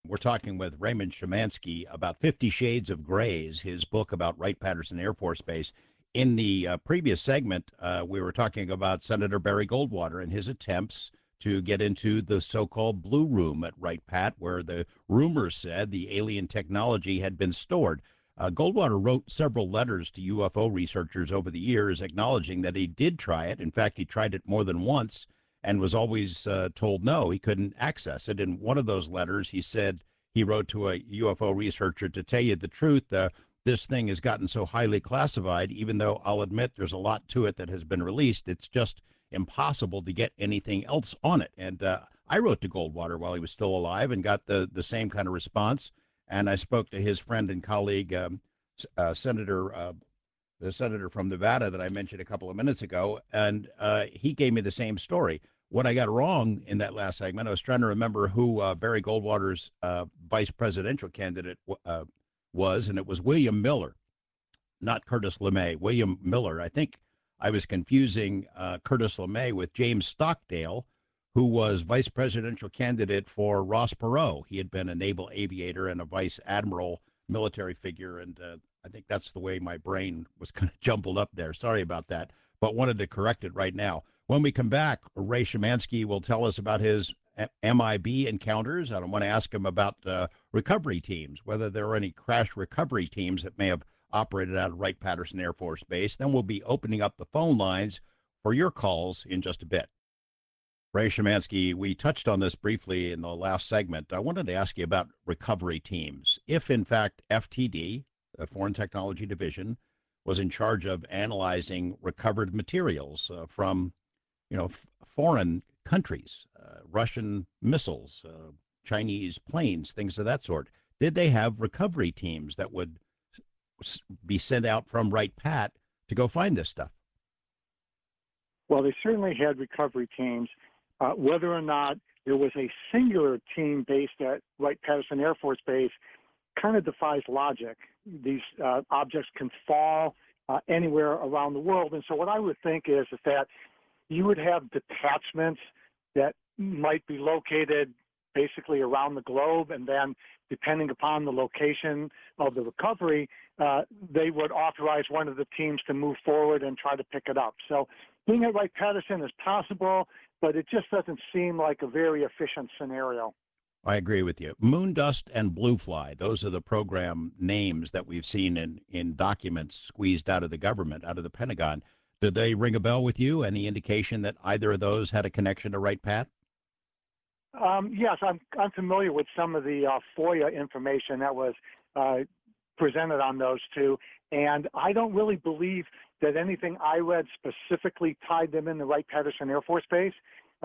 We're talking with Raymond Shemansky about 50 Shades of Grays, his book about Wright-Patterson Air Force Base. In the previous segment, we were talking about Senator Barry Goldwater and his attempts to get into the so-called Blue Room at Wright-Pat, where the rumors said the alien technology had been stored. Goldwater wrote several letters to UFO researchers over the years acknowledging that he did try it. In fact, he tried it more than once and was always told no, he couldn't access it. In one of those letters, he said he wrote to a UFO researcher, to tell you the truth, this thing has gotten so highly classified, even though I'll admit there's a lot to it that has been released, it's just impossible to get anything else on it. And I wrote to Goldwater while he was still alive and got the same kind of response. And I spoke to his friend and colleague, Senator the senator from Nevada that I mentioned a couple of minutes ago, and he gave me the same story. What I got wrong in that last segment, I was trying to remember who Barry Goldwater's vice presidential candidate was, and it was William Miller, not Curtis LeMay. William Miller. I think I was confusing Curtis LeMay with James Stockdale, who was vice presidential candidate for Ross Perot. He had been a naval aviator and a vice admiral military figure, and I think that's the way my brain was kind of jumbled up there. Sorry about that, but wanted to correct it right now. When we come back, Ray Shemansky will tell us about his MIB encounters, and I want to ask him about recovery teams, whether there are any crash recovery teams that may have operated out of Wright-Patterson Air Force Base. Then we'll be opening up the phone lines for your calls in just a bit. Ray Shemansky, we touched on this briefly in the last segment. I wanted to ask you about recovery teams. If, in fact, FTD, the Foreign Technology Division, was in charge of analyzing recovered materials from foreign countries, Russian missiles, Chinese planes, things of that sort. Did they have recovery teams that would be sent out from Wright-Pat to go find this stuff? Well, they certainly had recovery teams. Whether or not there was a singular team based at Wright-Patterson Air Force Base kind of defies logic. These objects can fall anywhere around the world. And so what I would think is that you would have detachments that might be located basically around the globe, and then depending upon the location of the recovery, they would authorize one of the teams to move forward and try to pick it up. So being at Wright-Patterson is possible, but it just doesn't seem like a very efficient scenario. I agree with you. Moondust and Bluefly, those are the program names that we've seen in documents squeezed out of the government, out of the Pentagon. Did they ring a bell with you? Any indication that either of those had a connection to Wright-Pat? Yes, I'm familiar with some of the FOIA information that was presented on those two, and I don't really believe that anything I read specifically tied them in the Wright-Patterson Air Force Base.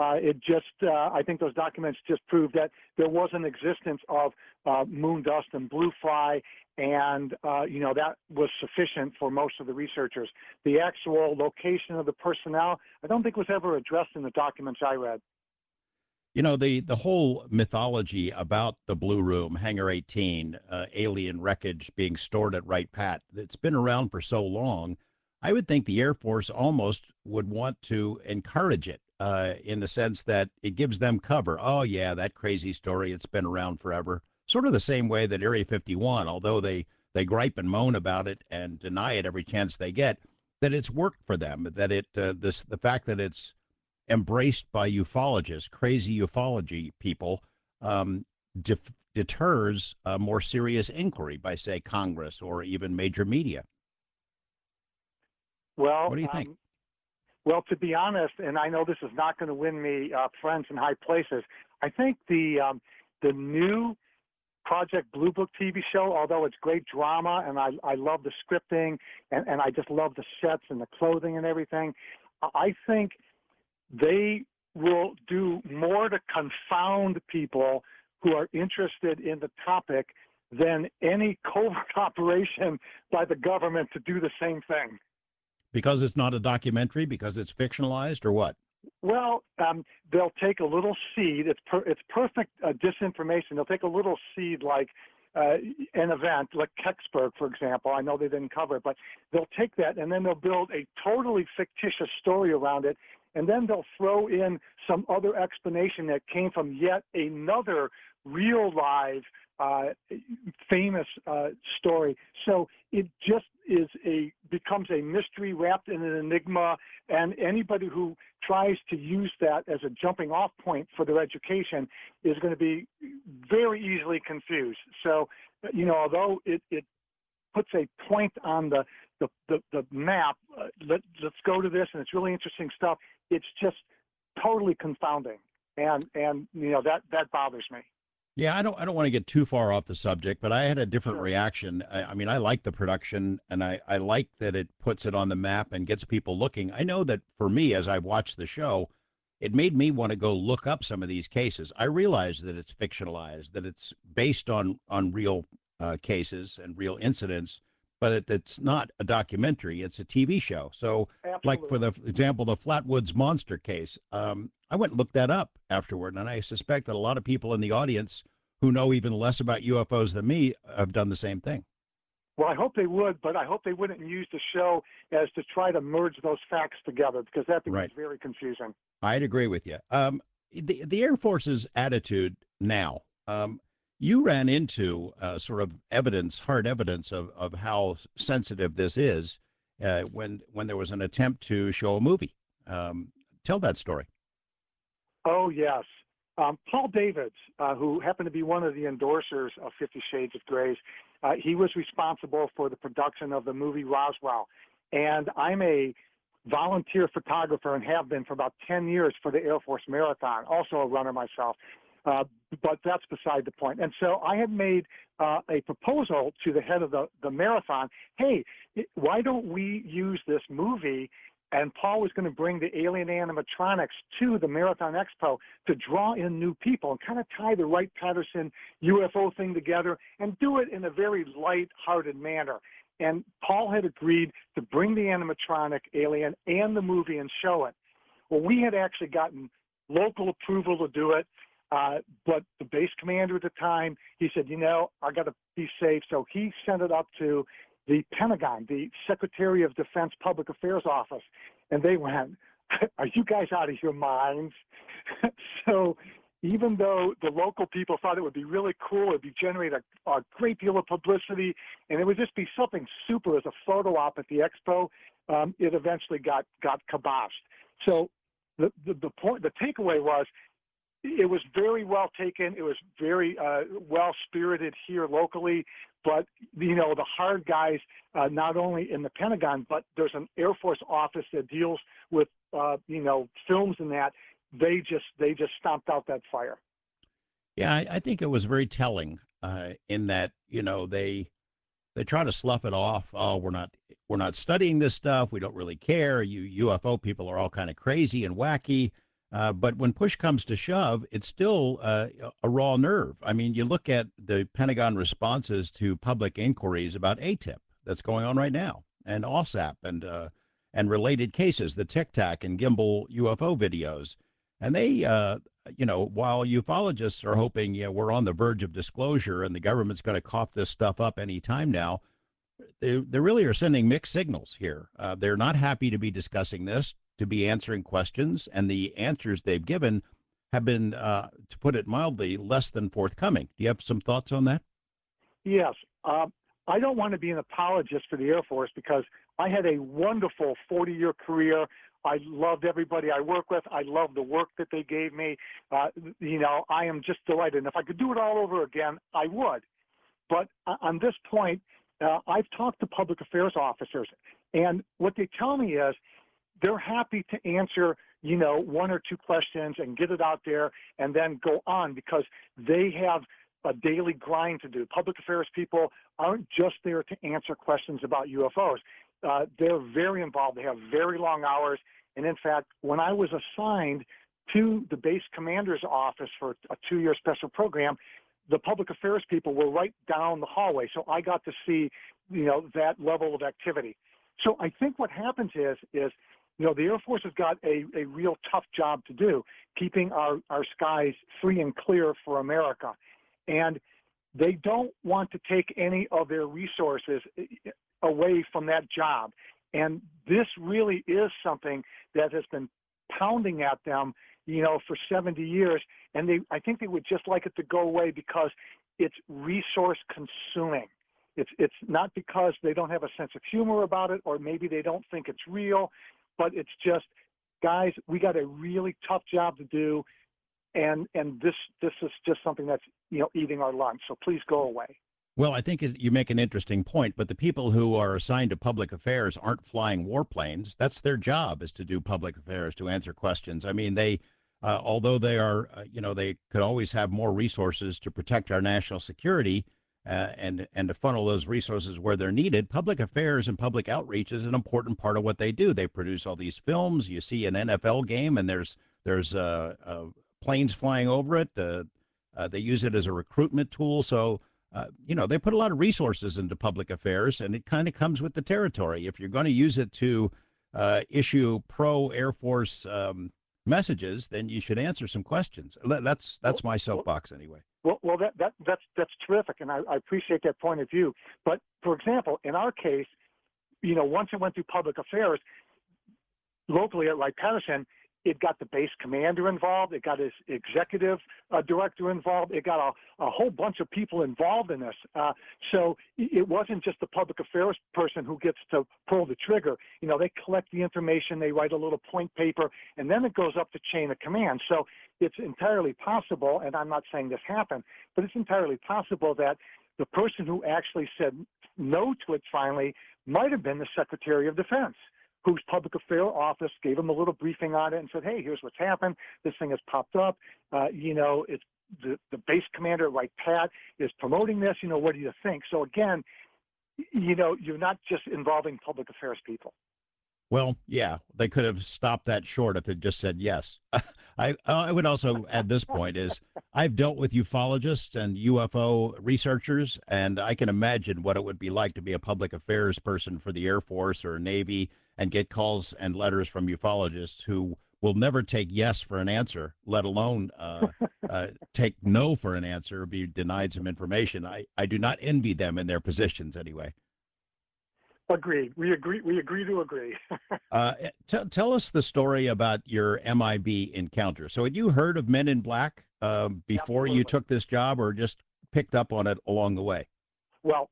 I think those documents just proved that there was an existence of Moondust and Bluefly, and that was sufficient for most of the researchers. The actual location of the personnel, I don't think was ever addressed in the documents I read. You know, the whole mythology about the Blue Room, Hangar 18, alien wreckage being stored at Wright-Pat, it's been around for so long. I would think the Air Force almost would want to encourage it in the sense that it gives them cover. Oh, yeah, that crazy story, it's been around forever. Sort of the same way that Area 51, although they gripe and moan about it and deny it every chance they get, that it's worked for them, that the fact that it's embraced by ufologists, crazy ufology people, deters a more serious inquiry by, say, Congress or even major media. Well, what do you think? Well, to be honest, and I know this is not going to win me friends in high places, I think the new Project Blue Book TV show, although it's great drama and I love the scripting and I just love the sets and the clothing and everything, I think they will do more to confound people who are interested in the topic than any covert operation by the government to do the same thing. Because it's not a documentary, because it's fictionalized, or what? Well, they'll take a little seed. It's perfect disinformation. They'll take a little seed like an event like Kecksburg, for example. I know they didn't cover it, but they'll take that and then they'll build a totally fictitious story around it. And then they'll throw in some other explanation that came from yet another real live famous story. So it just becomes a mystery wrapped in an enigma, and anybody who tries to use that as a jumping off point for their education is going to be very easily confused. So, although it puts a point on the map, let's go to this, and it's really interesting stuff. It's just totally confounding, and that bothers me. Yeah, I don't want to get too far off the subject, but I had a different Sure. reaction. I mean, I like the production, and I like that it puts it on the map and gets people looking. I know that for me, as I watched the show, it made me want to go look up some of these cases. I realize that it's fictionalized, that it's based on real cases and real incidents, but it's not a documentary; it's a TV show. So, like for Absolutely. the example, the Flatwoods Monster case, I went and looked that up afterward, and I suspect that a lot of people in the audience who know even less about UFOs than me have done the same thing. Well, I hope they would, but I hope they wouldn't use the show as to try to merge those facts together, because that becomes Right. very confusing. I'd agree with you. The Air Force's attitude now, you ran into sort of hard evidence of how sensitive this is when there was an attempt to show a movie. Tell that story. Oh, yes. Paul Davids, who happened to be one of the endorsers of 50 Shades of Grey, he was responsible for the production of the movie Roswell. And I'm a volunteer photographer and have been for about 10 years for the Air Force Marathon, also a runner myself. But that's beside the point. And so I had made a proposal to the head of the marathon. Hey, why don't we use this movie? And Paul was going to bring the alien animatronics to the Marathon Expo to draw in new people and kind of tie the Wright-Patterson UFO thing together and do it in a very light-hearted manner. And Paul had agreed to bring the animatronic alien and the movie and show it. Well, we had actually gotten local approval to do it, but the base commander at the time, he said, I got to be safe. So he sent it up to the Pentagon, the Secretary of Defense Public Affairs Office, and they went, are you guys out of your minds? So even though the local people thought it would be really cool, it'd generate a great deal of publicity, and it would just be something super as a photo op at the expo, it eventually got kiboshed. So the takeaway was, it was very well taken. It was very well spirited here locally, but the hard guys, not only in the Pentagon, but there's an Air Force office that deals with films and that. They just stomped out that fire. Yeah, I think it was very telling in that they try to slough it off. Oh, we're not studying this stuff. We don't really care. You UFO people are all kind of crazy and wacky. But when push comes to shove, it's still a raw nerve. I mean, you look at the Pentagon responses to public inquiries about ATIP that's going on right now, and OSAP, and related cases, the Tic Tac and Gimbal UFO videos, and they, while ufologists are hoping, we're on the verge of disclosure and the government's going to cough this stuff up any time now, they really are sending mixed signals here. They're not happy to be discussing this, to be answering questions, and the answers they've given have been, to put it mildly, less than forthcoming. Do you have some thoughts on that? Yes. I don't want to be an apologist for the Air Force, because I had a wonderful 40-year career. I loved everybody I work with. I love the work that they gave me. I am just delighted. And if I could do it all over again, I would. But on this point, I've talked to public affairs officers, and what they tell me is they're happy to answer, one or two questions and get it out there and then go on, because they have a daily grind to do. Public affairs people aren't just there to answer questions about UFOs. They're very involved. They have very long hours. And in fact, when I was assigned to the base commander's office for a 2-year special program, the public affairs people were right down the hallway. So I got to see, that level of activity. So I think what happens is the Air Force has got a real tough job to do, keeping our skies free and clear for America. And they don't want to take any of their resources away from that job. And this really is something that has been pounding at them, for 70 years, and I think they would just like it to go away because it's resource consuming. It's not because they don't have a sense of humor about it, or maybe they don't think it's real, but it's just, guys, we got a really tough job to do, and this is just something that's eating our lunch. So please go away. Well, I think you make an interesting point, but the people who are assigned to public affairs aren't flying warplanes. That's their job, is to do public affairs, to answer questions. I mean, although they are, they could always have more resources to protect our national security, and to funnel those resources where they're needed. Public affairs and public outreach is an important part of what they do. They produce all these films. You see an NFL game, and there's planes flying over it. They use it as a recruitment tool. So, they put a lot of resources into public affairs, and it kind of comes with the territory. If you're going to use it to issue pro-Air Force messages, then you should answer some questions. That's my soapbox anyway. Well, that's terrific, and I appreciate that point of view. But for example, in our case, once it went through public affairs locally at Wright-Patterson, it got the base commander involved. It got his executive director involved. It got a whole bunch of people involved in this. So it wasn't just the public affairs person who gets to pull the trigger. They collect the information, they write a little point paper, and then it goes up the chain of command. So it's entirely possible, and I'm not saying this happened, but it's entirely possible that the person who actually said no to it finally might have been the Secretary of Defense, whose public affairs office gave him a little briefing on it and said, hey, here's what's happened. This thing has popped up. It's the base commander at Wright-Pat is promoting this. What do you think? So again, you're not just involving public affairs people. Well, yeah, they could have stopped that short if they just said yes. I would also add this point is I've dealt with ufologists and UFO researchers, and I can imagine what it would be like to be a public affairs person for the Air Force or Navy and get calls and letters from ufologists who will never take yes for an answer, let alone take no for an answer or be denied some information. I do not envy them in their positions anyway. Agreed. We agree to agree. Tell us the story about your MIB encounter. So had you heard of Men in Black before you took this job, or just picked up on it along the way? Well,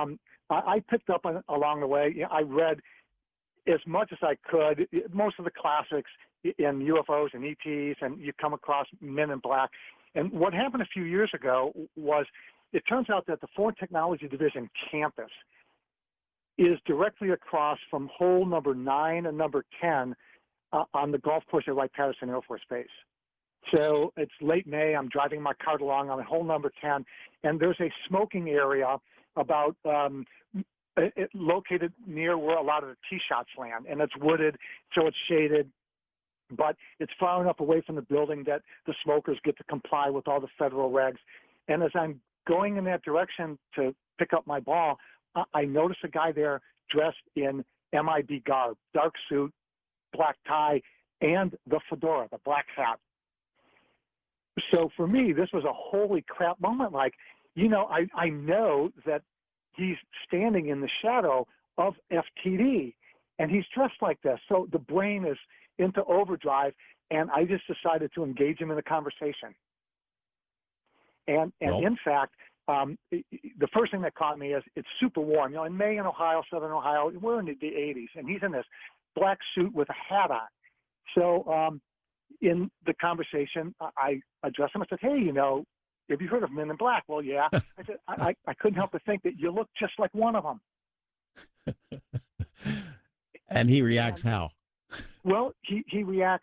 I picked up on it along the way. I read as much as I could, most of the classics in UFOs and ETs, and you come across Men in Black. And what happened a few years ago was, it turns out that the Foreign Technology Division campus is directly across from hole number 9 and number 10 on the golf course at Wright-Patterson Air Force Base. So it's late May. I'm driving my cart along on hole number 10, and there's a smoking area about located near where a lot of the tee shots land, and it's wooded, so it's shaded, but it's far enough away from the building that the smokers get to comply with all the federal regs. And as I'm going in that direction to pick up my ball, I notice a guy there dressed in MIB garb, dark suit, black tie, and the fedora, the black hat. So for me, this was a holy crap moment. Like, I know that he's standing in the shadow of FTD, and he's dressed like this. So the brain is into overdrive, and I just decided to engage him in a conversation. And in fact, the first thing that caught me is it's super warm. In May in Ohio, Southern Ohio, we're in the 80s, and he's in this black suit with a hat on. So in the conversation, I addressed him. I said, hey, have you heard of Men in Black? Well, yeah. I said, I couldn't help but think that you look just like one of them. And he reacts how? Well, he reacts,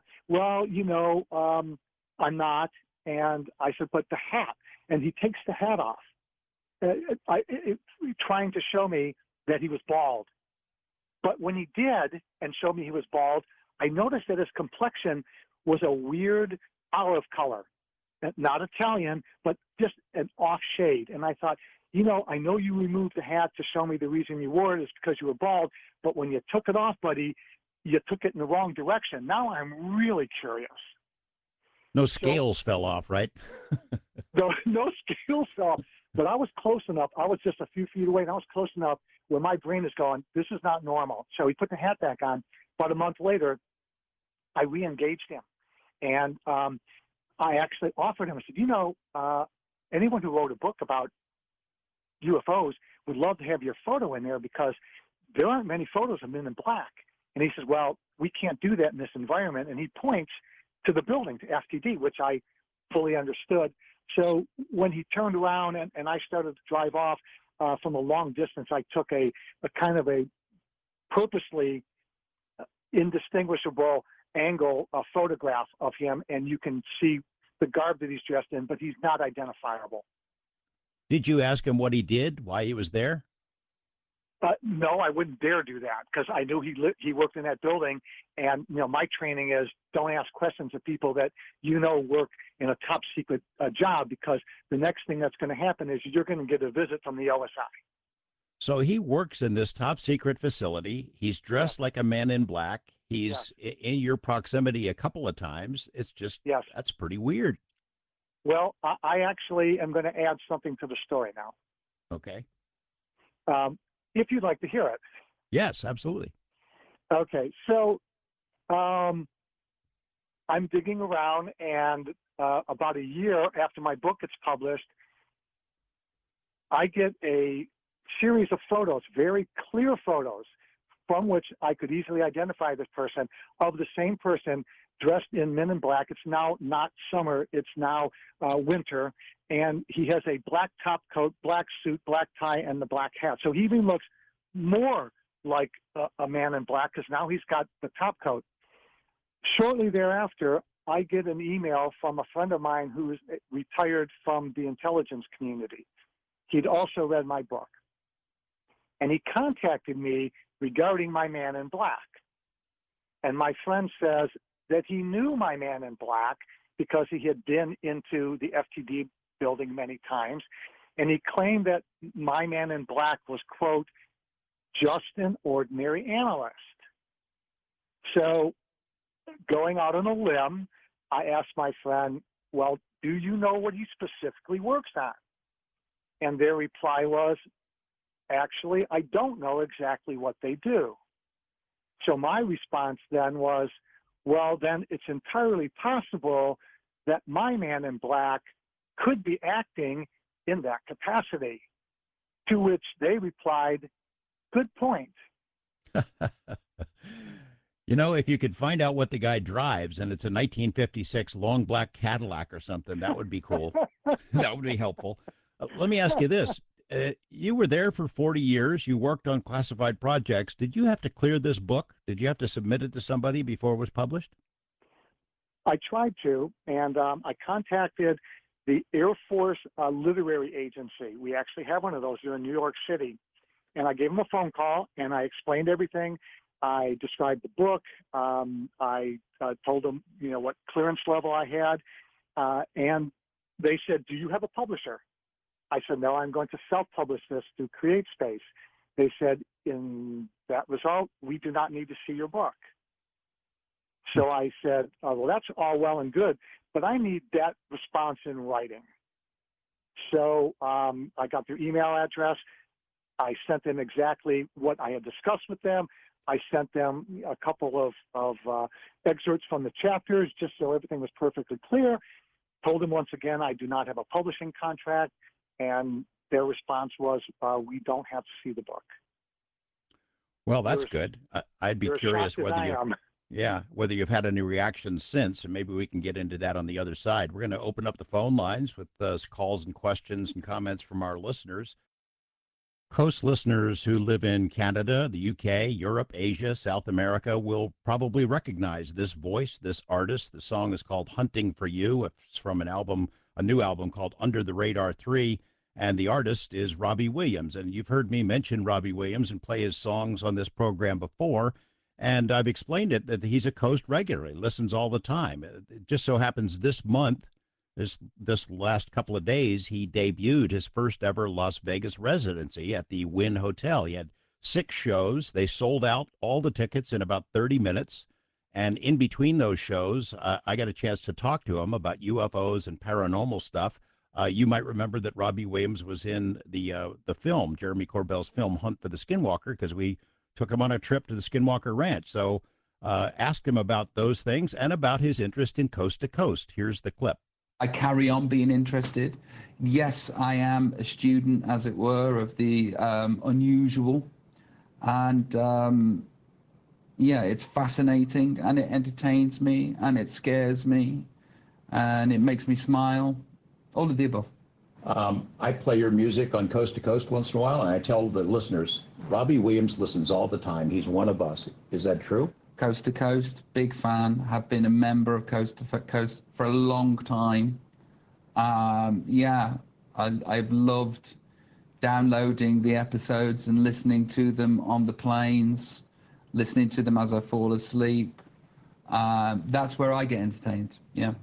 I'm not. And I said, but the hat. And he takes the hat off, trying to show me that he was bald. But when he did and showed me he was bald, I noticed that his complexion was a weird olive color, not Italian, but just an off shade. And I thought, I know you removed the hat to show me the reason you wore it is because you were bald, but when you took it off, buddy, you took it in the wrong direction. Now I'm really curious. No scales fell off, right? No scales fell off, but I was close enough. I was just a few feet away, and I was close enough where my brain is going, this is not normal. So he put the hat back on. About a month later, I re-engaged him. And I actually offered him, I said, anyone who wrote a book about UFOs would love to have your photo in there because there aren't many photos of Men in Black. And he says, well, we can't do that in this environment. And he points to the building, to FTD, which I fully understood. So when he turned around and I started to drive off from a long distance, I took a kind of a purposely indistinguishable angle photograph of him, and you can see the garb that he's dressed in, but he's not identifiable. Did you ask him what he did, why he was there? No, I wouldn't dare do that because I knew he worked in that building, and my training is don't ask questions of people that work in a top secret job, because the next thing that's going to happen is you're going to get a visit from the OSI. So he works in this top secret facility. He's dressed like a Man in Black. He's in your proximity a couple of times. It's just, that's pretty weird. Well, I actually am going to add something to the story now. Okay. If you'd like to hear it. Yes, absolutely. Okay. So I'm digging around, and about a year after my book gets published, I get a series of photos, very clear photos, from which I could easily identify this person, of the same person dressed in Men in Black. It's now not summer, it's now winter, and he has a black top coat, black suit, black tie, and the black hat. So he even looks more like a Man in Black because now he's got the top coat. Shortly thereafter, I get an email from a friend of mine who's retired from the intelligence community. He'd also read my book, and he contacted me regarding my Man in Black. And my friend says that he knew my Man in Black because he had been into the FTD building many times. And he claimed that my Man in Black was, quote, just an ordinary analyst. So going out on a limb, I asked my friend, well, do you know what he specifically works on? And their reply was, actually, I don't know exactly what they do. So my response then was, well, then it's entirely possible that my Man in Black could be acting in that capacity. To which they replied, good point. If you could find out what the guy drives and it's a 1956 long black Cadillac or something, that would be cool. That would be helpful. Let me ask you this. You were there for 40 years. You worked on classified projects. Did you have to clear this book? Did you have to submit it to somebody before it was published? I tried to, and I contacted the Air Force Literary Agency. We actually have one of those here in New York City. And I gave them a phone call, and I explained everything. I described the book. I told them, what clearance level I had. And they said, do you have a publisher? I said, no, I'm going to self-publish this through CreateSpace. They said, in that result, we do not need to see your book. So I said, well, that's all well and good, but I need that response in writing. So I got their email address. I sent them exactly what I had discussed with them. I sent them a couple of excerpts from the chapters just so everything was perfectly clear. Told them once again, I do not have a publishing contract. And their response was, we don't have to see the book. Well, that's good. I'd be curious whether you've had any reactions since, and maybe we can get into that on the other side. We're going to open up the phone lines with calls and questions and comments from our listeners. Coast listeners who live in Canada, the UK, Europe, Asia, South America will probably recognize this voice, this artist. The song is called Hunting for You. It's from a new album called Under the Radar 3. And the artist is Robbie Williams. And you've heard me mention Robbie Williams and play his songs on this program before. And I've explained it that he's a Coast regular. He listens all the time. It just so happens this month, this last couple of days, he debuted his first ever Las Vegas residency at the Wynn Hotel. He had 6 shows. They sold out all the tickets in about 30 minutes. And in between those shows, I got a chance to talk to him about UFOs and paranormal stuff. You might remember that Robbie Williams was in the film, Jeremy Corbell's film, Hunt for the Skinwalker, because we took him on a trip to the Skinwalker Ranch. So asked him about those things and about his interest in Coast to Coast. Here's the clip. I carry on being interested. Yes, I am a student, as it were, of the unusual. And yeah, it's fascinating and it entertains me and it scares me and it makes me smile. All of the above. I play your music on Coast to Coast once in a while, and I tell the listeners, Robbie Williams listens all the time. He's one of us. Is that true? Coast to Coast, big fan. Have been a member of Coast to Coast for a long time. Yeah, I've loved downloading the episodes and listening to them on the planes, listening to them as I fall asleep. That's where I get entertained. Yeah.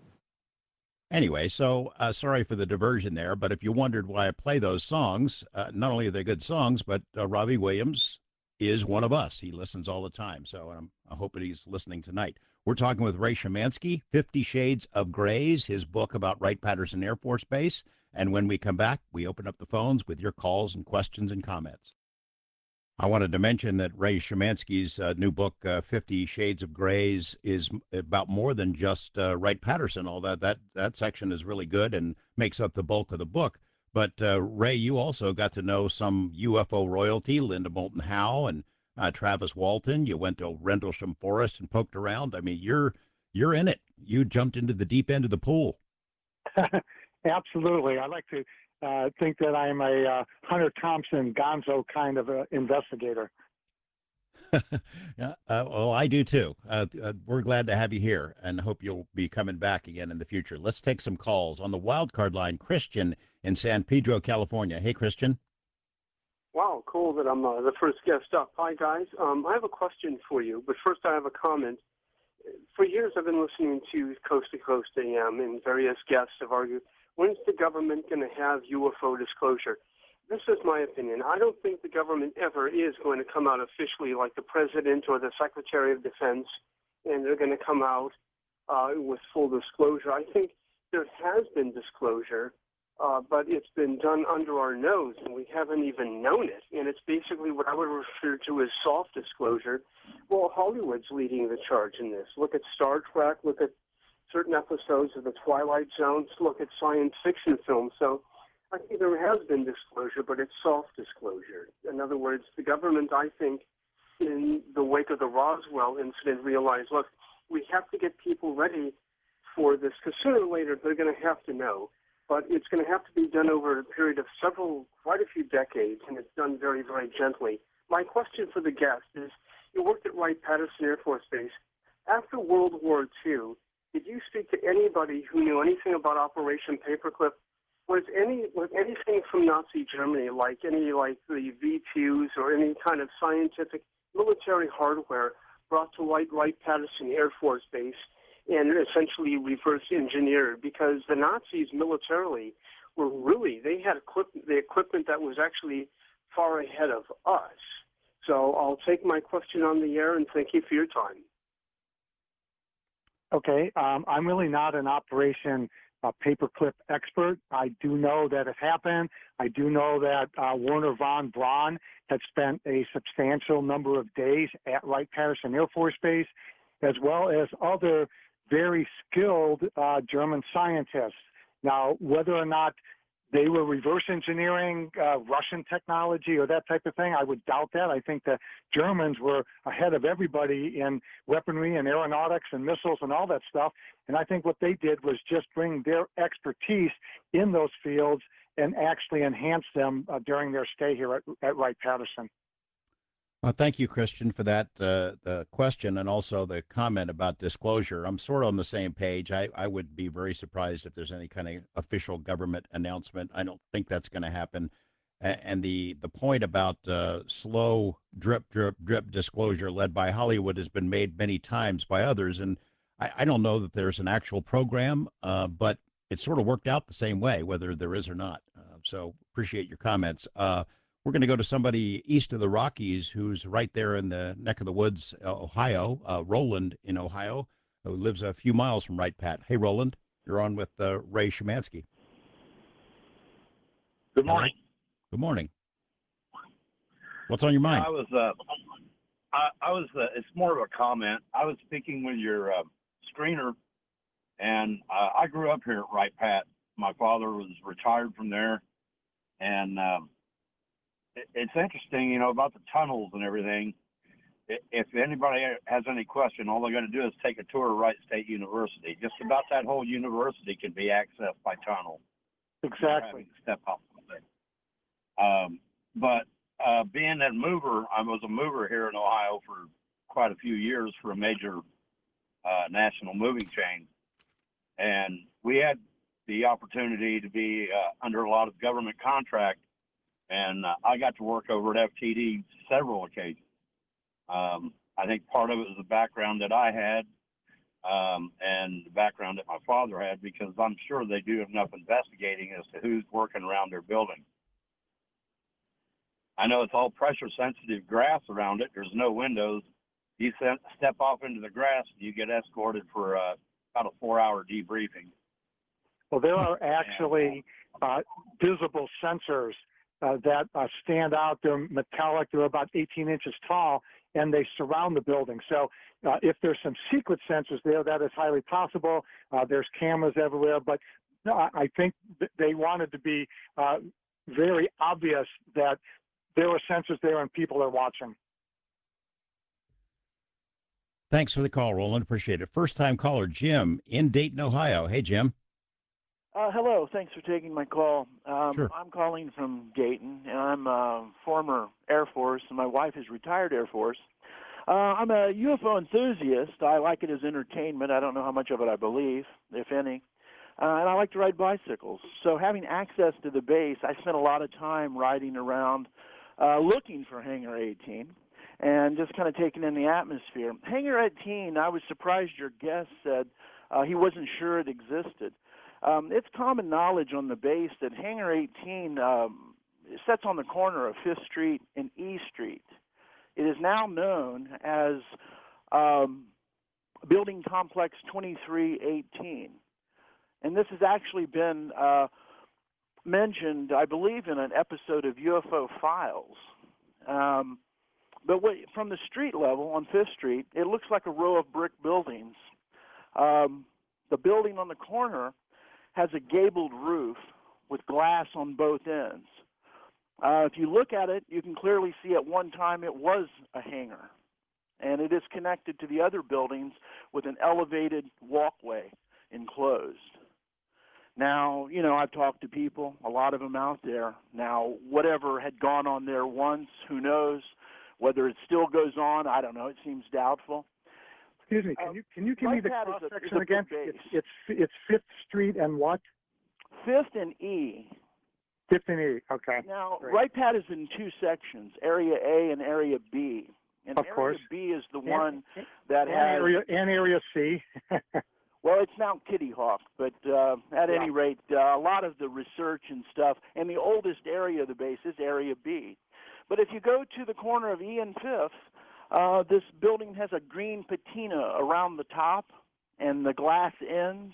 Anyway, so sorry for the diversion there, but if you wondered why I play those songs, not only are they good songs, but Robbie Williams is one of us. He listens all the time, so I hope that he's listening tonight. We're talking with Ray Szymanski, 50 Shades of Grays, his book about Wright-Patterson Air Force Base. And when we come back, we open up the phones with your calls and questions and comments. I wanted to mention that Ray Szymanski's new book, 50 Shades of Grays, is about more than just Wright-Patterson. All that section is really good and makes up the bulk of the book. But Ray, you also got to know some UFO royalty, Linda Moulton Howe and Travis Walton. You went to Rendlesham Forest and poked around. I mean, you're in it. You jumped into the deep end of the pool. Absolutely. I like to think that I'm a Hunter Thompson Gonzo kind of investigator. Yeah, well, I do too. We're glad to have you here and hope you'll be coming back again in the future. Let's take some calls on the wild card line. Christian in San Pedro, California. Hey, Christian. Wow, cool that I'm the first guest up. Hi, guys. I have a question for you, but first I have a comment. For years I've been listening to Coast AM, and various guests have argued, when's the government going to have UFO disclosure? This is my opinion. I don't think the government ever is going to come out officially like the President or the Secretary of Defense, and they're going to come out with full disclosure. I think there has been disclosure, but it's been done under our nose, and we haven't even known it. And it's basically what I would refer to as soft disclosure. Well, Hollywood's leading the charge in this. Look at Star Trek, look at certain episodes of The Twilight Zone, look at science fiction films. So I think there has been disclosure, but it's soft disclosure. In other words, the government, I think, in the wake of the Roswell incident, realized, look, we have to get people ready for this, because sooner or later they're going to have to know. But it's going to have to be done over a period of quite a few decades, and it's done very, very gently. My question for the guest is, you worked at Wright-Patterson Air Force Base. After World War II, did you speak to anybody who knew anything about Operation Paperclip? Was anything from Nazi Germany, like the V2s or any kind of scientific military hardware, brought to Wright-Patterson Air Force Base and essentially reverse engineered? Because the Nazis militarily they had the equipment that was actually far ahead of us. So I'll take my question on the air, and thank you for your time. Okay, I'm really not an Operation Paperclip expert. I do know that it happened. I do know that Werner von Braun had spent a substantial number of days at Wright-Patterson Air Force Base, as well as other very skilled German scientists. Now, whether or not they were reverse engineering Russian technology or that type of thing, I would doubt that. I think the Germans were ahead of everybody in weaponry and aeronautics and missiles and all that stuff. And I think what they did was just bring their expertise in those fields and actually enhance them during their stay here at Wright-Patterson. Well, thank you, Christian, for that the question and also the comment about disclosure. I'm sort of on the same page. I would be very surprised if there's any kind of official government announcement. I don't think that's going to happen. And the point about slow drip, drip, drip disclosure led by Hollywood has been made many times by others. And I don't know that there's an actual program, but it sort of worked out the same way, whether there is or not. So appreciate your comments. We're going to go to somebody east of the Rockies who's right there in the neck of the woods, Ohio, Roland in Ohio, who lives a few miles from Wright-Pat. Hey, Roland, you're on with Ray Szymanski. Good morning. Good morning. What's on your mind? I was. It's more of a comment. I was speaking with your screener, and I grew up here at Wright Pat. My father was retired from there, and it's interesting, about the tunnels and everything. If anybody has any question, all they got to do is take a tour of Wright State University. Just about that whole university can be accessed by tunnel. Exactly. Step up with it. But being a mover, I was a mover here in Ohio for quite a few years for a major national moving chain, and we had the opportunity to be under a lot of government contract, and I got to work over at FTD several occasions. I think part of it was the background that I had and the background that my father had, because I'm sure they do enough investigating as to who's working around their building. I know it's all pressure sensitive grass around it. There's no windows. You step off into the grass, you get escorted for about a 4-hour debriefing. Well, there are actually visible sensors that stand out. They're metallic. They're about 18 inches tall, and they surround the building. So if there's some secret sensors there, that is highly possible. There's cameras everywhere, but I think they wanted to be very obvious that there are sensors there and people are watching. Thanks for the call, Roland. Appreciate it. First-time caller, Jim in Dayton, Ohio. Hey, Jim. Hello. Thanks for taking my call. Sure. I'm calling from Dayton, and I'm a former Air Force, and my wife is retired Air Force. I'm a UFO enthusiast. I like it as entertainment. I don't know how much of it I believe, if any. And I like to ride bicycles. So having access to the base, I spent a lot of time riding around looking for Hangar 18 and just kind of taking in the atmosphere. Hangar 18, I was surprised your guest said he wasn't sure it existed. It's common knowledge on the base that Hangar 18 sits on the corner of 5th Street and E Street. It is now known as Building Complex 2318. And this has actually been mentioned, I believe, in an episode of UFO Files. But from the street level on 5th Street, it looks like a row of brick buildings. The building on the corner has a gabled roof with glass on both ends. If you look at it, you can clearly see at one time it was a hangar, and it is connected to the other buildings with an elevated walkway enclosed. Now, I've talked to people, a lot of them out there. Now, whatever had gone on there once, who knows? Whether it still goes on, I don't know. It seems doubtful. Excuse me, can you give me the cross section again? It's 5th Street and what? 5th and E. 5th and E, okay. Now, Great. Wright Pat is in two sections, Area A and Area B. And of Area course. B is the one that has... Area C. Well, it's now Kitty Hawk, but at any rate, a lot of the research and stuff, and the oldest area of the base is Area B. But if you go to the corner of E and 5th, this building has a green patina around the top and the glass ends.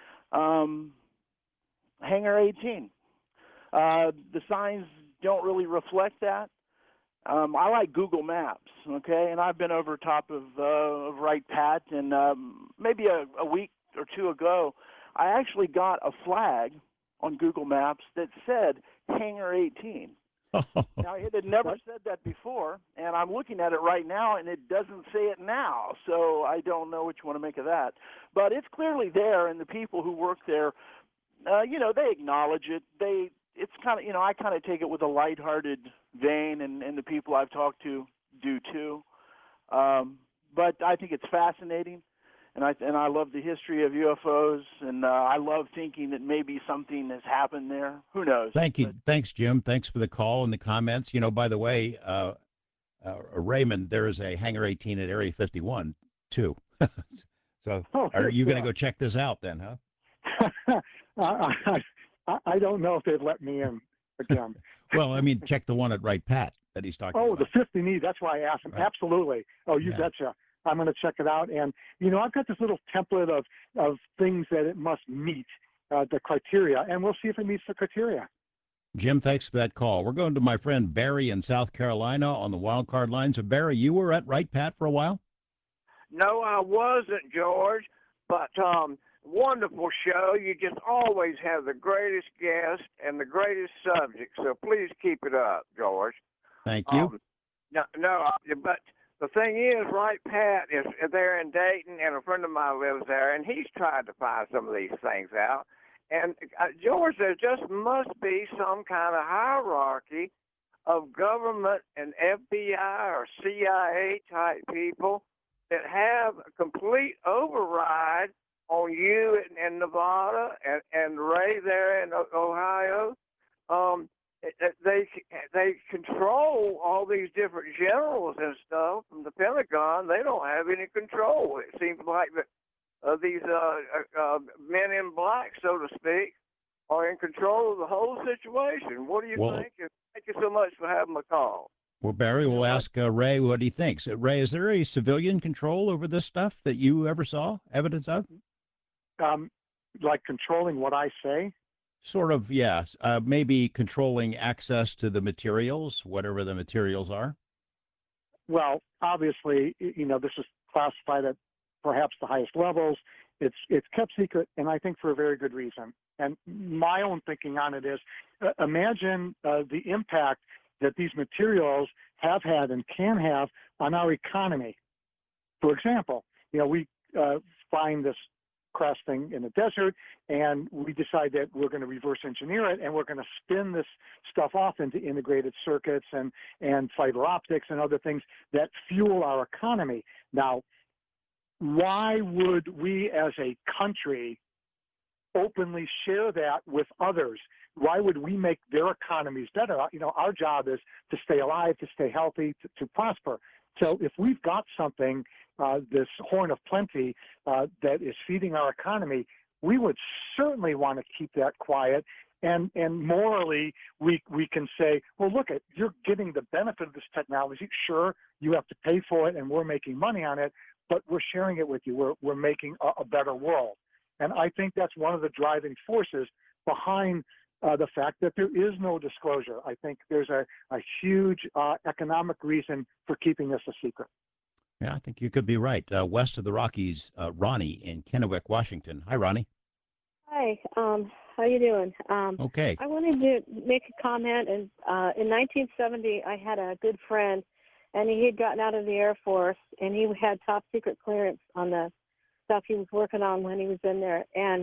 Hangar 18. The signs don't really reflect that. I like Google Maps, okay, and I've been over top of Wright Pat, and maybe a week or two ago, I actually got a flag on Google Maps that said Hangar 18. Now, it had never said that before, and I'm looking at it right now, and it doesn't say it now, so I don't know what you want to make of that. But it's clearly there, and the people who work there, they acknowledge it. It's kind of, I kind of take it with a lighthearted vein, and the people I've talked to do too. But I think it's fascinating, and I love the history of UFOs, and I love thinking that maybe something has happened there. Who knows? Thank you. Thanks, Jim. Thanks for the call and the comments. By the way, Raymond, there is a Hangar 18 at Area 51, too. So are you going to go check this out then, huh? I don't know if they've let me in again. Well, I mean, check the one at Wright Pat that he's talking about. Oh, the 5th and E. That's why I asked him. Right. Absolutely. Oh, you betcha. I'm going to check it out. And, I've got this little template of things that it must meet, the criteria, and we'll see if it meets the criteria. Jim, thanks for that call. We're going to my friend Barry in South Carolina on the wild card line. So, Barry, you were at Right Pat for a while? No, I wasn't, George, but wonderful show. You just always have the greatest guests and the greatest subjects. So please keep it up, George. Thank you. But the thing is, Right Pat is there in Dayton, and a friend of mine lives there, and he's tried to find some of these things out. And George, there just must be some kind of hierarchy of government and FBI or CIA type people that have a complete override on you in Nevada and Ray there in Ohio. They control all these different generals and stuff from the Pentagon. They don't have any control. It seems like that these men in black, so to speak, are in control of the whole situation. What do you think? And thank you so much for having my call. Well, Barry, we'll ask Ray what he thinks. Ray, is there a civilian control over this stuff that you ever saw evidence of? Like controlling what I say? Sort of, yes. Maybe controlling access to the materials, whatever the materials are. Well, obviously, this is classified at perhaps the highest levels. It's kept secret, and I think for a very good reason. And my own thinking on it is, imagine the impact that these materials have had and can have on our economy. For example, we find this crash thing in the desert, and we decide that we're going to reverse engineer it, and we're going to spin this stuff off into integrated circuits and fiber optics and other things that fuel our economy. Now, why would we as a country openly share that with others? Why would we make their economies better? Our job is to stay alive, to stay healthy, to prosper. So if we've got something, this horn of plenty that is feeding our economy, we would certainly want to keep that quiet. And morally, we can say, well, look, you're getting the benefit of this technology. Sure, you have to pay for it, and we're making money on it, but we're sharing it with you. We're making a better world. And I think that's one of the driving forces behind the fact that there is no disclosure. I think there's a huge economic reason for keeping this a secret. Yeah, I think you could be right. West of the Rockies, Ronnie in Kennewick, Washington. Hi, Ronnie. Hi. How you doing? Okay. I wanted to make a comment. And in 1970, I had a good friend, and he had gotten out of the Air Force, and he had top secret clearance on the stuff he was working on when he was in there. And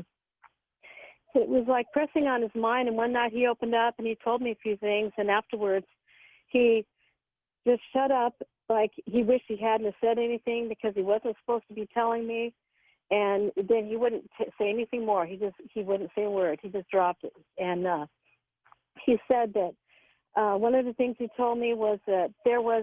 it was like pressing on his mind. And one night he opened up and he told me a few things. And afterwards, he just shut up, like he wished he hadn't said anything because he wasn't supposed to be telling me. And then he wouldn't say anything more. He wouldn't say a word. He just dropped it. And he said that one of the things he told me was that there was,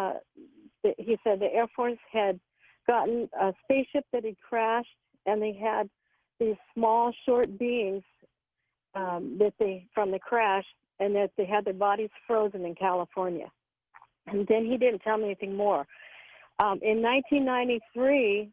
he said the Air Force had gotten a spaceship that had crashed, and they had these small, short beings from the crash, and that they had their bodies frozen in California. And then he didn't tell me anything more. In 1993,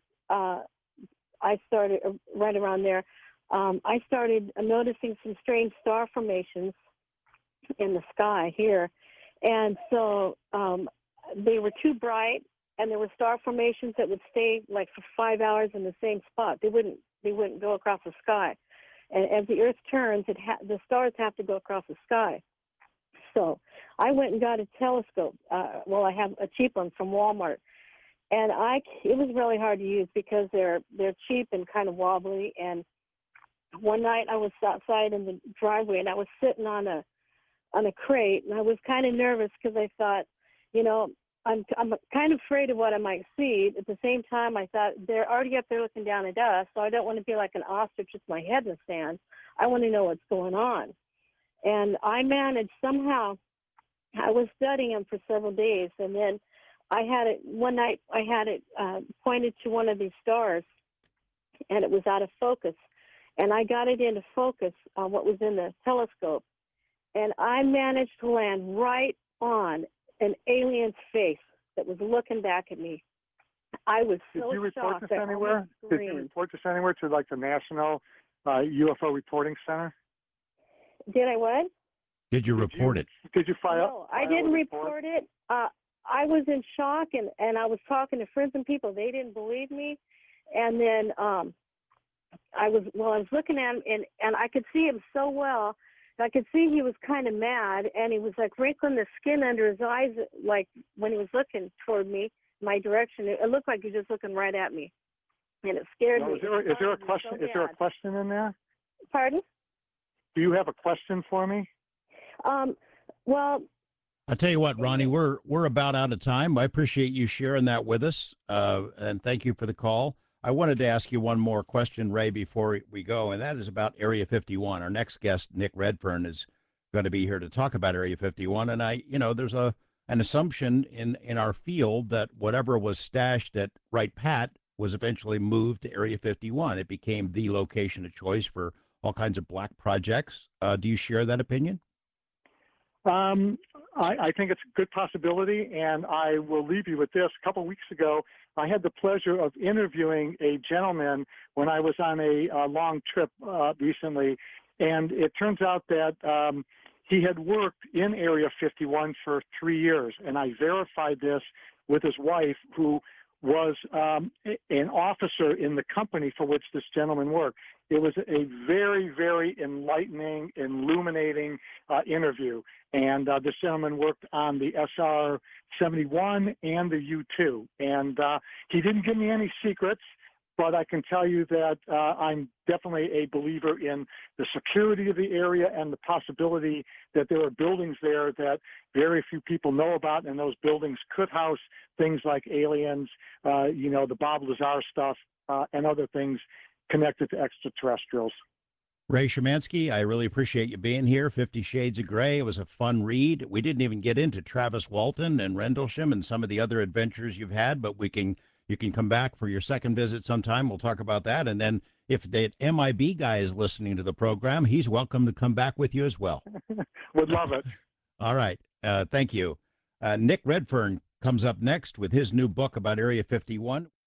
I started right around there. I started noticing some strange star formations in the sky here, and so they were too bright, and there were star formations that would stay like for 5 hours in the same spot. They wouldn't go across the sky. And as the Earth turns, the stars have to go across the sky. So I went and got a telescope. Well, I have a cheap one from Walmart, and it was really hard to use because they're cheap and kind of wobbly. And one night I was outside in the driveway, and I was sitting on a crate, and I was kind of nervous because I thought, I'm kind of afraid of what I might see. At the same time, I thought they're already up there looking down at us, so I don't want to be like an ostrich with my head in the sand. I want to know what's going on. And I managed somehow. I was studying them for several days, and then one night I had it pointed to one of these stars, and it was out of focus. And I got it into focus on what was in the telescope, and I managed to land right on an alien's face that was looking back at me. I was so shocked. Did you report this anywhere? Did you report this anywhere to like the National UFO Reporting Center? Did I what? Did you report it? Did you file? No, I didn't report it. I was in shock, and I was talking to friends and people. They didn't believe me, and then I was looking at him, and I could see him so well. I could see he was kind of mad, and he was like wrinkling the skin under his eyes, like when he was looking toward me, my direction. It looked like he was just looking right at me, and it scared me. Is there a question? So is there a question in there? Pardon? Do you have a question for me? Well, I'll tell you what, Ronnie, we're about out of time. I appreciate you sharing that with us, and thank you for the call. I wanted to ask you one more question, Ray, before we go, and that is about Area 51. Our next guest, Nick Redfern, is going to be here to talk about Area 51, and there's an assumption in our field that whatever was stashed at Wright Pat was eventually moved to Area 51. It became the location of choice for all kinds of black projects. Do you share that opinion? I think it's a good possibility, and I will leave you with this. A couple of weeks ago, I had the pleasure of interviewing a gentleman when I was on a long trip recently, and it turns out that he had worked in Area 51 for 3 years, and I verified this with his wife, who was an officer in the company for which this gentleman worked. It was a very, very enlightening, illuminating interview. And this gentleman worked on the SR-71 and the U-2. And he didn't give me any secrets, but I can tell you that I'm definitely a believer in the security of the area and the possibility that there are buildings there that very few people know about, and those buildings could house things like aliens, the Bob Lazar stuff, and other things connected to extraterrestrials. Ray Szymanski, I really appreciate you being here. 50 Shades of Grey. It was a fun read. We didn't even get into Travis Walton and Rendlesham and some of the other adventures you've had, but you can come back for your second visit sometime. We'll talk about that. And then if the MIB guy is listening to the program, he's welcome to come back with you as well. Would love it. All right. Thank you. Nick Redfern comes up next with his new book about Area 51.